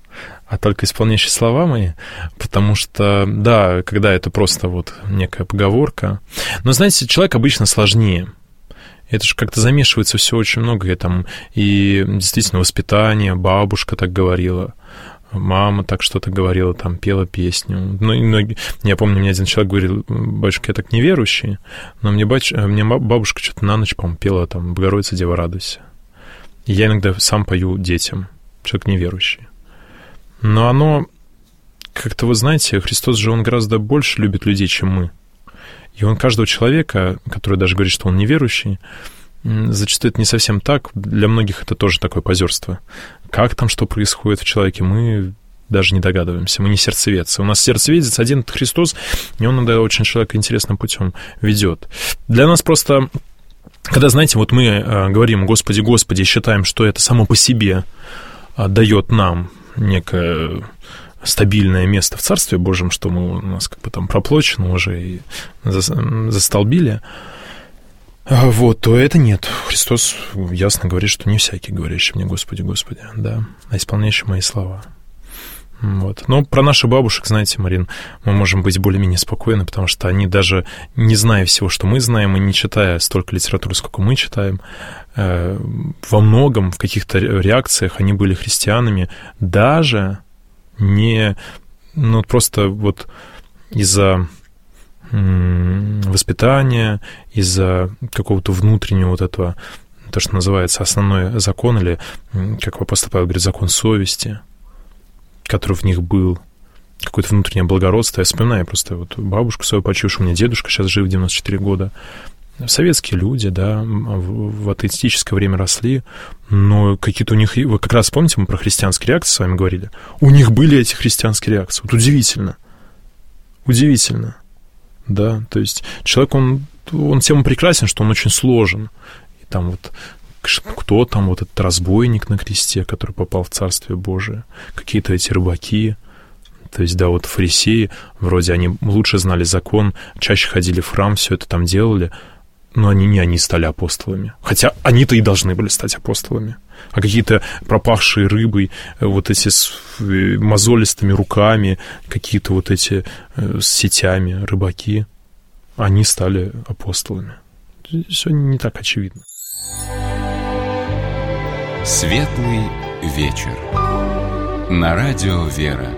а только исполняющие слова мои, потому что, да, когда это просто вот некая поговорка, но, знаете, человек обычно сложнее. Это же как-то замешивается все очень многое там, и действительно воспитание, бабушка так говорила, мама так что-то говорила, там, пела песню. Ну, и многие... Я помню, мне один человек говорил, батюшка, я так неверующий, но мне бабушка что-то на ночь, по-моему, пела, там, «Богородица, Дева, радуйся». И я иногда сам пою детям, человек неверующий. Но оно, как-то, вы знаете, Христос же, Он гораздо больше любит людей, чем мы. И Он каждого человека, который даже говорит, что он неверующий, зачастую это не совсем так. Для многих это тоже такое позерство. Как там, что происходит в человеке, мы даже не догадываемся. Мы не сердцеведцы. У нас сердцеведец один — это Христос, и Он иногда очень человека интересным путем ведет. Для нас просто... Когда, знаете, вот мы говорим «Господи, Господи», и считаем, что это само по себе дает нам некое стабильное место в Царстве Божьем, что у нас как бы там проплачено уже и застолбили, вот, то это нет. Христос ясно говорит, что не всякий, говорящий мне «Господи, Господи», да, а исполняющий мои слова. Вот. Но про наших бабушек, знаете, Марин, мы можем быть более-менее спокойны, потому что они даже не зная всего, что мы знаем, и не читая столько литературы, сколько мы читаем, во многом, в каких-то реакциях они были христианами, даже не, ну, просто вот из-за воспитания, из-за какого-то внутреннего вот этого, то, что называется основной закон, или, как апостол Павел говорит, закон совести, который в них был, какое-то внутреннее благородство. Я вспоминаю просто вот бабушку свою почившую, у меня дедушка сейчас жив, 94 года. Советские люди, да, в атеистическое время росли, но какие-то у них... Вы как раз помните, мы про христианские реакции с вами говорили? У них были эти христианские реакции. Вот удивительно. удивительно. Да, то есть человек, он тем прекрасен, что он очень сложен. И там вот кто там, вот этот разбойник на кресте, который попал в Царствие Божие, какие-то эти рыбаки. То есть, да, вот фарисеи, вроде они лучше знали закон, чаще ходили в храм, все это там делали, но они стали апостолами. Хотя они-то и должны были стать апостолами. А какие-то пропавшие рыбы, вот эти с мозолистыми руками, какие-то вот эти с сетями рыбаки, они стали апостолами. Все не так очевидно. Светлый вечер. На радио «Вера».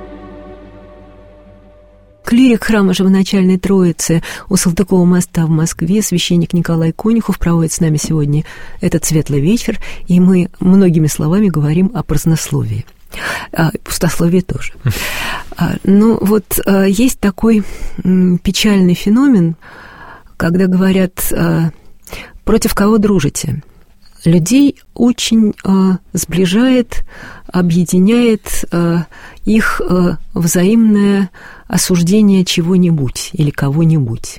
Клирик храма Живоначальной Троицы у Салтыкова моста в Москве, священник Николай Конюхов, проводит с нами сегодня этот светлый вечер, и мы многими словами говорим о празднословии. Пустословие тоже. Ну, вот есть такой печальный феномен, когда говорят, против кого дружите. Людей очень сближает, объединяет их взаимное осуждение чего-нибудь или кого-нибудь.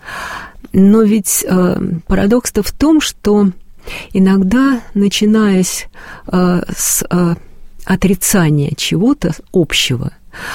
Но ведь парадокс-то в том, что иногда, начинаясь с отрицания чего-то общего,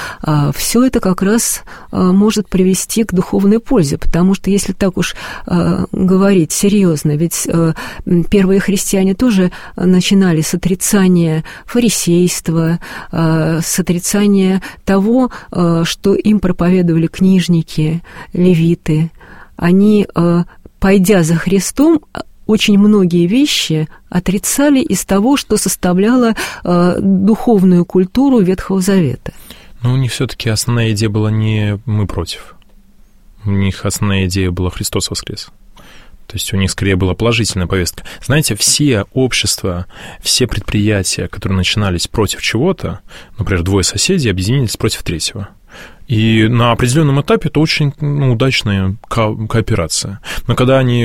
все это как раз может привести к духовной пользе, потому что, если так уж говорить серьезно, ведь первые христиане тоже начинали с отрицания фарисейства, с отрицания того, что им проповедовали книжники, левиты. Они, пойдя за Христом, очень многие вещи отрицали из того, что составляло духовную культуру Ветхого Завета. Но у них все-таки основная идея была не «мы против». У них основная идея была «Христос воскрес». То есть у них скорее была положительная повестка. Знаете, все общества, все предприятия, которые начинались против чего-то, например, двое соседей объединились против третьего. И на определенном этапе это очень удачная кооперация. Но когда они,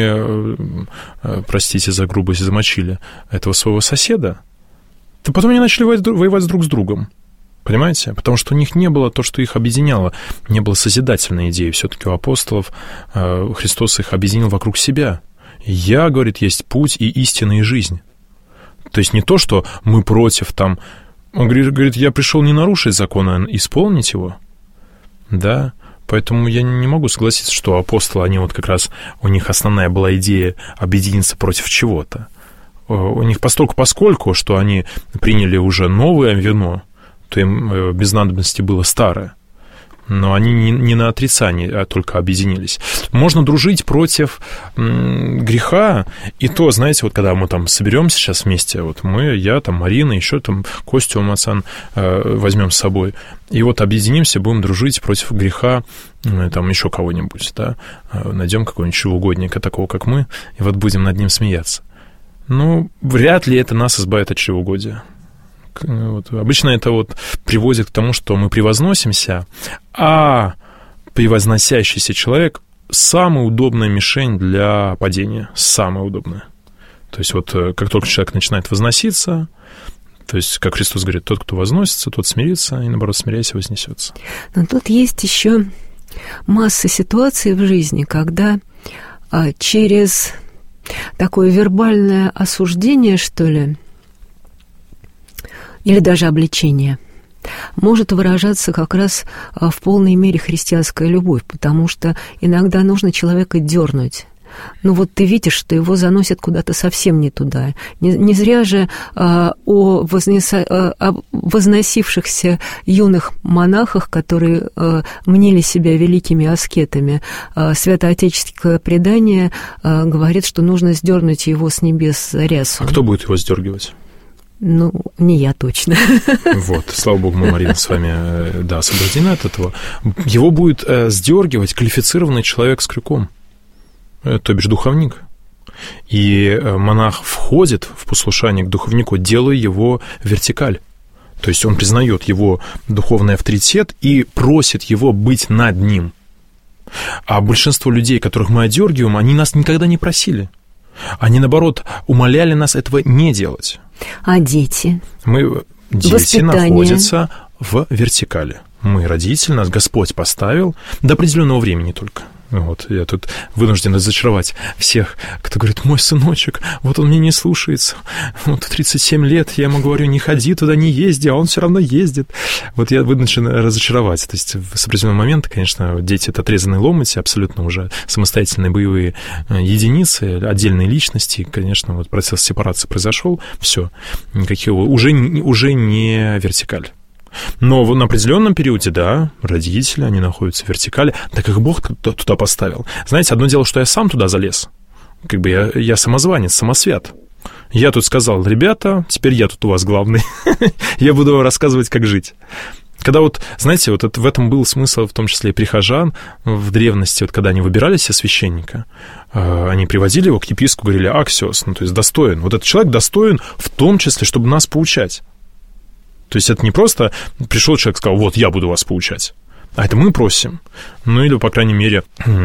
простите за грубость, замочили этого своего соседа, то потом они начали воевать друг с другом. Понимаете? Потому что у них не было то, что их объединяло. Не было созидательной идеи. Все-таки у апостолов Христос их объединил вокруг себя. «Я, — говорит, — есть путь и истина и жизнь». То есть не то, что мы против там. Он говорит, я пришел не нарушить закон, а исполнить его. Да, поэтому я не могу согласиться, что апостолы, они вот как раз, у них основная была идея объединиться против чего-то. У них поскольку, что они приняли уже новое вино, то им без надобности было старое. Но они не на отрицании, а только объединились. Можно дружить против греха, и то, знаете, вот когда мы там соберемся сейчас вместе, вот мы, я, там, Марина, еще там Костю Мацан возьмем с собой, и вот объединимся, будем дружить против греха, там еще кого-нибудь, да, найдем какого-нибудь чревоугодника, такого, как мы, и вот будем над ним смеяться. Ну, вряд ли это нас избавит от чревоугодия. Вот. Обычно это вот приводит к тому, что мы превозносимся, а превозносящийся человек – самая удобная мишень для падения, самая удобная. То есть вот как только человек начинает возноситься, то есть, как Христос говорит, тот, кто возносится, тот смирится, и, наоборот, смиряясь, вознесется. Но тут есть еще масса ситуаций в жизни, когда через такое вербальное осуждение, что ли, или даже обличение, может выражаться как раз в полной мере христианская любовь, потому что иногда нужно человека дернуть. Ну вот ты видишь, что его заносят куда-то совсем не туда. Не зря же о возносившихся юных монахах, которые мнили себя великими аскетами, святоотеческое предание говорит, что нужно сдернуть его с небес рясу. А кто будет его сдергивать? Ну, не я точно. Вот, слава богу, мы, Марина, с вами, да, освобождены от этого. Его будет сдергивать квалифицированный человек с крюком, то бишь духовник. И монах входит в послушание к духовнику, делая его вертикаль. То есть он признает его духовный авторитет и просит его быть над ним. А большинство людей, которых мы одергиваем, они нас никогда не просили. Они, наоборот, умоляли нас этого не делать. А дети? Дети находятся в вертикали. Мы родители, нас Господь поставил до определенного времени только. Вот, я тут вынужден разочаровать всех, кто говорит: мой сыночек, вот он мне не слушается, вот 37 лет, я ему говорю: не ходи туда, не езди, а он все равно ездит. Вот я вынужден разочаровать. То есть с определенного момента, конечно, дети — это отрезанные ломати, абсолютно уже самостоятельные боевые единицы, отдельные личности. Конечно, вот процесс сепарации произошел, все, никаких, уже не вертикаль. Но на определенном периоде, да, родители, они находятся в вертикали, так их Бог туда поставил. Знаете, одно дело, что я сам туда залез, как бы я самозванец, самосвят. Я тут сказал: ребята, теперь я тут у вас главный, я буду рассказывать, как жить. Когда вот, знаете, вот в этом был смысл, в том числе и прихожан в древности, вот когда они выбирали себе священника, они приводили его к епископу, говорили: аксиос, ну, то есть достоин. Вот этот человек достоин в том числе, чтобы нас поучать. То есть это не просто пришел человек и сказал: вот, я буду вас поучать. А это мы просим. Ну, или, по крайней мере,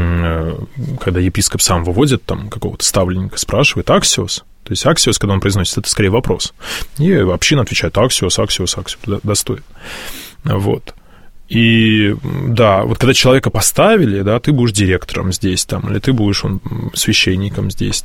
когда епископ сам выводит там какого-то ставленника, спрашивает: аксиос. То есть аксиос, когда он произносит, это скорее вопрос. И община отвечает: аксиос, аксиос, аксиос, достоин. Вот. И да, вот когда человека поставили, да, ты будешь директором здесь, там, или ты будешь священником здесь,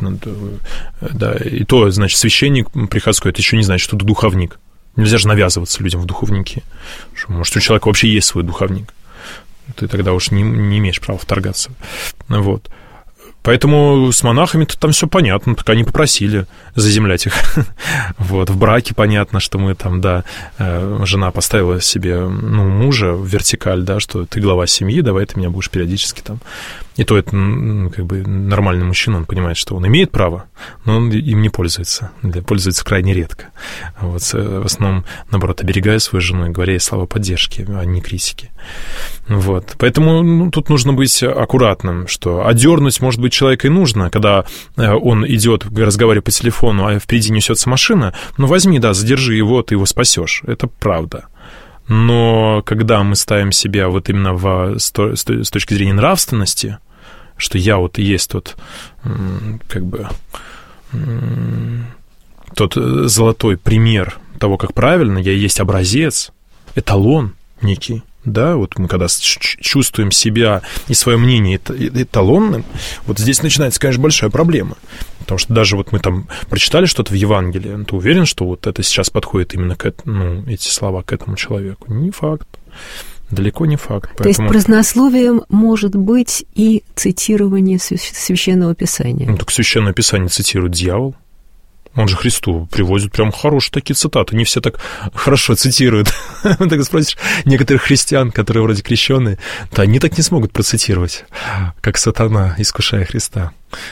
да, и то, значит, священник приходской, это еще не значит, что ты духовник. Нельзя же навязываться людям в духовники. Может, у человека вообще есть свой духовник. Ты тогда уж не имеешь права вторгаться. Вот. Поэтому с монахами-то там все понятно, так они попросили заземлять их. Вот. В браке понятно, что мы там, да, жена поставила себе, ну, мужа в вертикаль, да, что ты глава семьи, давай ты меня будешь периодически там. И то это, как бы, нормальный мужчина, он понимает, что он имеет право, но он им не пользуется, пользуется крайне редко. Вот. В основном, наоборот, оберегая свою жену и говоря ей слова поддержки, а не критики. Вот. Поэтому тут нужно быть аккуратным, что одернуть, может быть, человека и нужно, когда он идет, разговаривает по телефону, а впереди несется машина, ну, возьми, да, задержи его, ты его спасешь. Это правда. Но когда мы ставим себя вот именно с точки зрения нравственности, что я вот и есть тот, как бы, тот золотой пример того, как правильно, я и есть образец, эталон некий, да, вот мы когда чувствуем себя и свое мнение эталонным, вот здесь начинается, конечно, большая проблема. Потому что даже вот мы там прочитали что-то в Евангелии, ты уверен, что вот это сейчас подходит именно эти слова к этому человеку? Не факт. Далеко не факт. Поэтому... То есть празднословием может быть и цитирование Священного Писания? Ну, так Священное Писание цитирует дьявол. Он же Христу приводит прям хорошие такие цитаты. Не все так хорошо цитируют. Так спросишь некоторых христиан, которые вроде крещеные, то они так не смогут процитировать, как сатана, искушая Христа.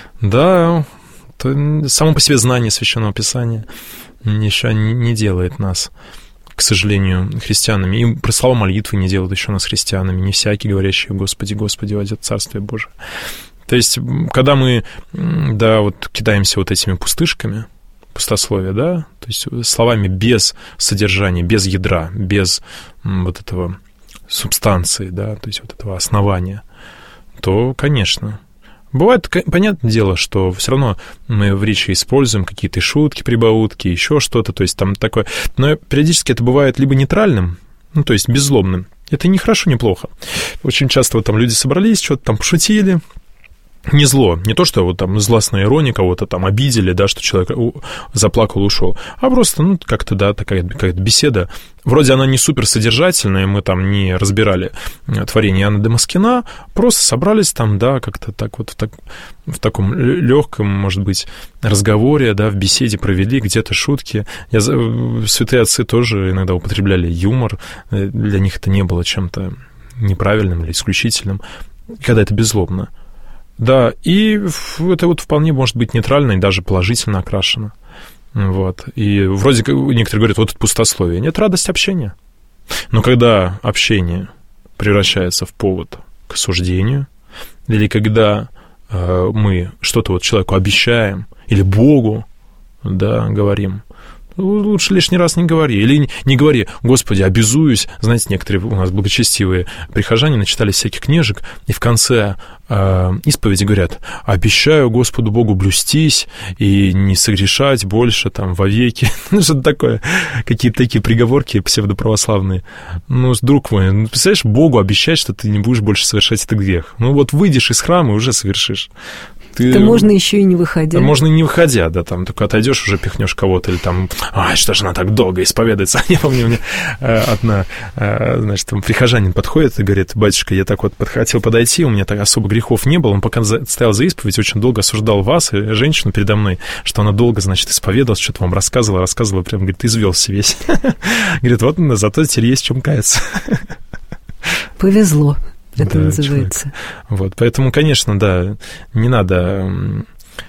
Да, то само по себе знание Священного Писания еще не делает нас, к сожалению, христианами. И про слова молитвы не делают еще нас христианами. Не всякий, говорящий: Господи, Господи, войдет в Царствие Божие. То есть, когда мы, да, вот кидаемся вот этими пустышками, пустословие, да, то есть словами без содержания, без ядра, без вот этого субстанции, да, то есть вот этого основания, то, конечно... Бывает, понятное дело, что все равно мы в речи используем какие-то шутки, прибаутки, еще что-то, то есть там такое. Но периодически это бывает либо нейтральным, ну, то есть беззлобным. Это не хорошо, не плохо. Очень часто вот там люди собрались, что-то там пошутили. Не зло, не то, что вот там злостная ирония, кого-то там обидели, да, что человек заплакал, ушел, а просто, ну, как-то, да, такая какая-то беседа. Вроде она не суперсодержательная, мы там не разбирали творение Иоанна Дамаскина, просто собрались там, да, как-то так вот в таком легком, может быть, разговоре, да, в беседе провели где-то шутки. Святые отцы тоже иногда употребляли юмор, для них это не было чем-то неправильным или исключительным, когда это беззлобно. Да, и это вот вполне может быть нейтрально и даже положительно окрашено. Вот. И вроде как некоторые говорят: вот это пустословие. Нет, радость общения. Но когда общение превращается в повод к осуждению, или когда мы что-то вот человеку обещаем, или Богу, да, говорим, лучше лишний раз не говори. Или не говори: Господи, обязуюсь. Знаете, некоторые у нас благочестивые прихожане начитали всяких книжек, и в конце исповеди говорят: обещаю Господу Богу блюстись и не согрешать больше там вовеки. Ну, что-то такое. Какие-то такие приговорки псевдоправославные. Ну, друг мой, представляешь, Богу обещать, что ты не будешь больше совершать этот грех. Ну, вот выйдешь из храма и уже совершишь. Это можно еще и не выходя. Можно и не выходя, да, там только отойдешь, уже пихнешь кого-то, или там, что ж она так долго исповедуется. Я помню, мне одна, значит, там прихожанин подходит и говорит: батюшка, я так вот хотел подойти, у меня так особо грехов не было, он пока стоял за исповедь, очень долго осуждал вас и женщину передо мной, что она долго, значит, исповедовалась, что-то вам рассказывала, прям, говорит, извелся весь. Говорит, вот зато теперь есть в чем каяться. Повезло. Это называется. Человек. Вот, поэтому, конечно, да, не надо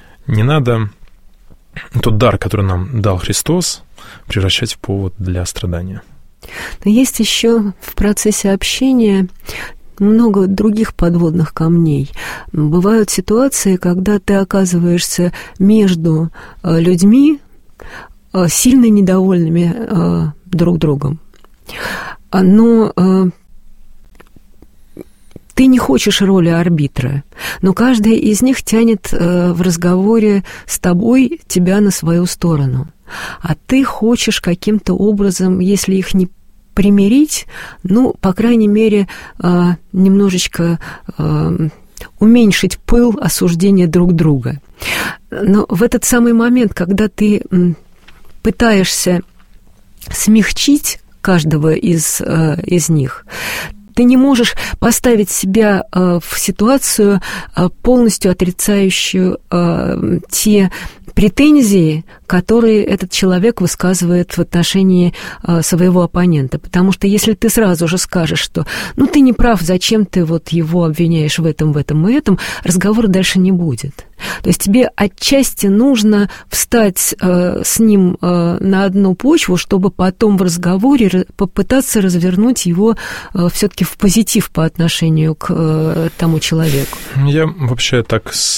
тот дар, который нам дал Христос, превращать в повод для страдания. Но есть еще в процессе общения много других подводных камней. Бывают ситуации, когда ты оказываешься между людьми, сильно недовольными друг другом. Но ты не хочешь роли арбитра, но каждый из них тянет в разговоре с тобой тебя на свою сторону. А ты хочешь каким-то образом, если их не примирить, ну, по крайней мере, немножечко уменьшить пыл осуждения друг друга. Но в этот самый момент, когда ты пытаешься смягчить каждого из них, ты не можешь поставить себя в ситуацию, полностью отрицающую те претензии, которые этот человек высказывает в отношении своего оппонента. Потому что если ты сразу же скажешь, что ну ты не прав, зачем ты вот его обвиняешь в этом и этом, разговора дальше не будет. То есть тебе отчасти нужно встать с ним на одну почву, чтобы потом в разговоре попытаться развернуть его все-таки в позитив по отношению к тому человеку. Я вообще так с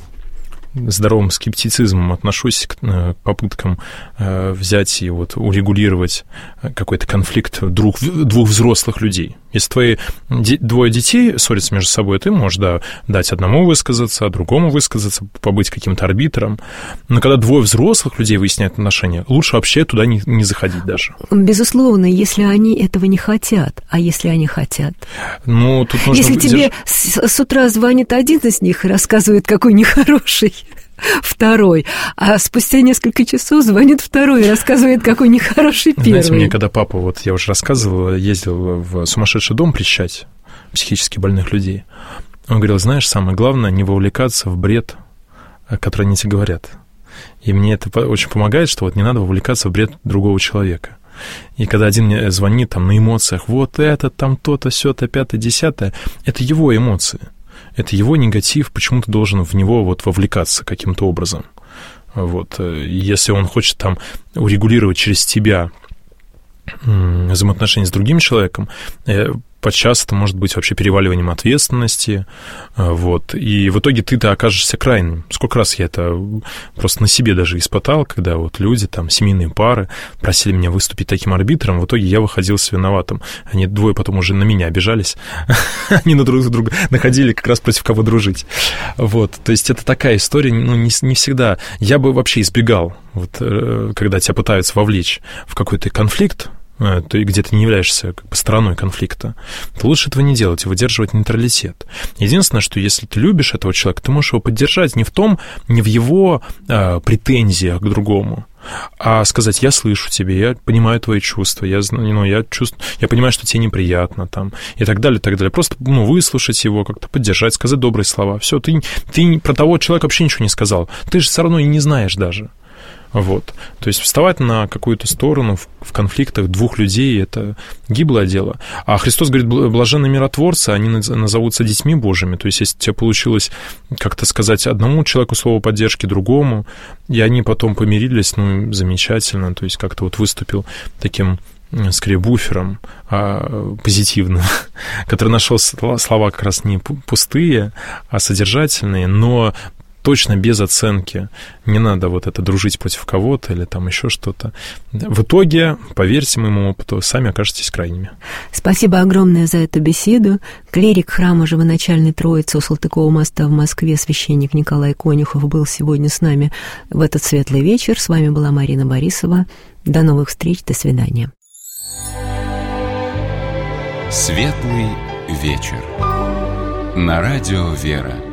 здоровым скептицизмом отношусь к попыткам взять и вот урегулировать какой-то конфликт двух взрослых людей. Если твои двое детей ссорятся между собой, ты можешь, да, дать одному высказаться, другому высказаться, побыть каким-то арбитром. Но когда двое взрослых людей выясняют отношения, лучше вообще туда не заходить даже. Безусловно, если они этого не хотят. А если они хотят? Ну, тут нужно... Если тебе с утра звонит один из них и рассказывает, какой нехороший второй, а спустя несколько часов звонит второй и рассказывает, какой нехороший первый. Знаете, мне когда папа, вот я уже рассказывал, ездил в сумасшедший дом причащать психически больных людей, он говорил: знаешь, самое главное не вовлекаться в бред, который они тебе говорят. И мне это очень помогает, что вот не надо вовлекаться в бред другого человека. И когда один мне звонит там на эмоциях, вот это, там то-то, сё-то, пятое, десятое, это его эмоции. Это его негатив, почему ты должен в него вот вовлекаться каким-то образом. Вот. Если он хочет там урегулировать через тебя взаимоотношения с другим человеком, подчас это может быть вообще переваливанием ответственности, вот, и в итоге ты-то окажешься крайним. Сколько раз я это просто на себе даже испытал, когда вот люди, там, семейные пары просили меня выступить таким арбитром, в итоге я выходил с виноватым. Они двое потом уже на меня обижались, они на друг друга находили как раз против кого дружить. Вот, то есть это такая история, ну, не всегда. Я бы вообще избегал, вот, когда тебя пытаются вовлечь в какой-то конфликт, где ты не являешься как бы стороной конфликта, то лучше этого не делать и выдерживать нейтралитет. Единственное, что если ты любишь этого человека, ты можешь его поддержать не в его претензиях к другому, а сказать: я слышу тебя, я понимаю твои чувства, я понимаю, что тебе неприятно, там, и так далее, и так далее. Просто выслушать его, как-то поддержать, сказать добрые слова. Все, ты про того человека вообще ничего не сказал. Ты же все равно и не знаешь даже. Вот. То есть вставать на какую-то сторону в конфликтах двух людей – это гиблое дело. А Христос говорит: блаженные миротворцы, они назовутся детьми Божьими. То есть если тебе получилось как-то сказать одному человеку слово поддержки, другому, и они потом помирились, ну, замечательно. То есть как-то вот выступил таким, скорее, буфером позитивным, который нашел слова как раз не пустые, а содержательные, но точно без оценки. Не надо вот это дружить против кого-то или там еще что-то. В итоге, поверьте моему опыту, сами окажетесь крайними. Спасибо огромное за эту беседу. Клирик храма Живоначальной Троицы у Салтыкова моста в Москве, священник Николай Конюхов, был сегодня с нами в этот светлый вечер. С вами была Марина Борисова. До новых встреч, до свидания. Светлый вечер. На радио «Вера».